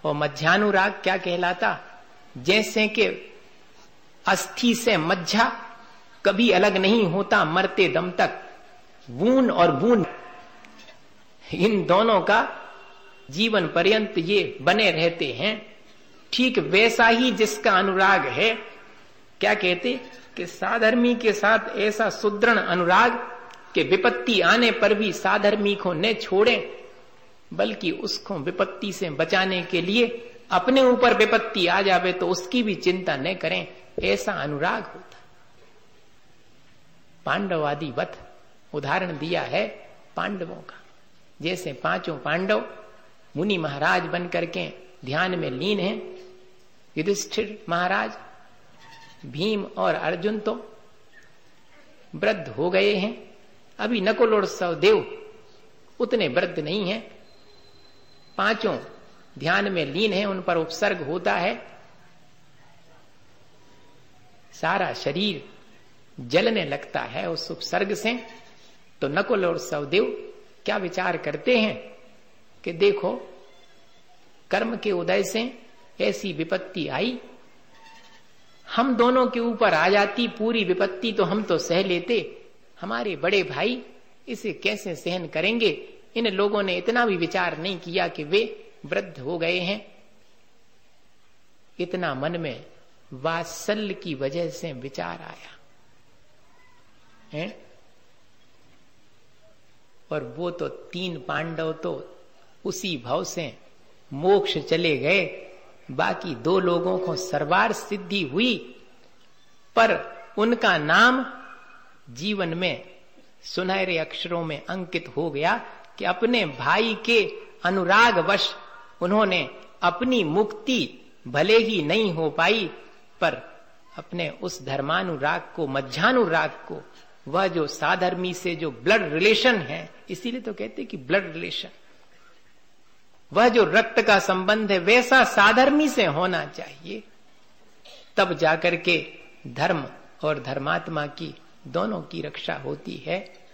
और मध्यानुराग क्या कहलाता? जैसे कि अस्थि से मज्जा कभी अलग नहीं होता मरते दम तक, बूंद और बूंद इन दोनों का जीवन पर्यंत ये बने रहते हैं। ठीक वैसा ही जिसका अनुराग है, क्या कहते कि साधर्मी के साथ ऐसा सुदृढ़ अनुराग कि विपत्ति आने पर भी साधर्मी को न छोड़े, बल्कि उसको विपत्ति से बचाने के लिए अपने ऊपर विपत्ति आ जावे तो उसकी भी चिंता न करें, ऐसा अनुराग होता। पांडवादि वत उदाहरण दिया है पांडवों का। जैसे पांचों पांडव मुनि महाराज बन करके ध्यान में लीन हैं, युधिष्ठिर महाराज, भीम और अर्जुन तो वृद्ध हो गए हैं, अभी नकुल और सहदेव उतने वृद्ध नहीं हैं, पांचों ध्यान में लीन हैं, उन पर उपसर्ग होता है, सारा शरीर जलने लगता है उस उपसर्ग से। तो नकुल और सहदेव क्या विचार करते हैं कि देखो कर्म के उदय से ऐसी विपत्ति आई, हम दोनों के ऊपर आ जाती पूरी विपत्ति तो हम तो सह लेते, हमारे बड़े भाई इसे कैसे सहन करेंगे। इन लोगों ने इतना भी विचार नहीं किया कि वे वृद्ध हो गए हैं। इतना मन में वात्सल्य की वजह से विचार आया है। और वो तो तीन पांडव तो उसी भाव से मोक्ष चले गए, बाकी दो लोगों को सर्वार सिद्धि हुई, पर उनका नाम जीवन में सुनहरे अक्षरों में अंकित हो गया कि अपने भाई के अनुराग वश उन्होंने अपनी मुक्ति भले ही नहीं हो पाई, पर अपने उस धर्मानुराग को, मध्यानुराग को, वह जो साधर्मी से जो ब्लड रिलेशन है, इसीलिए तो कहते कि ब्लड रिलेशन, वह जो रक्त का संबंध है वैसा साधर्मी से होना चाहिए, तब जाकर के धर्म और धर्मात्मा की दोनों की रक्षा होती है।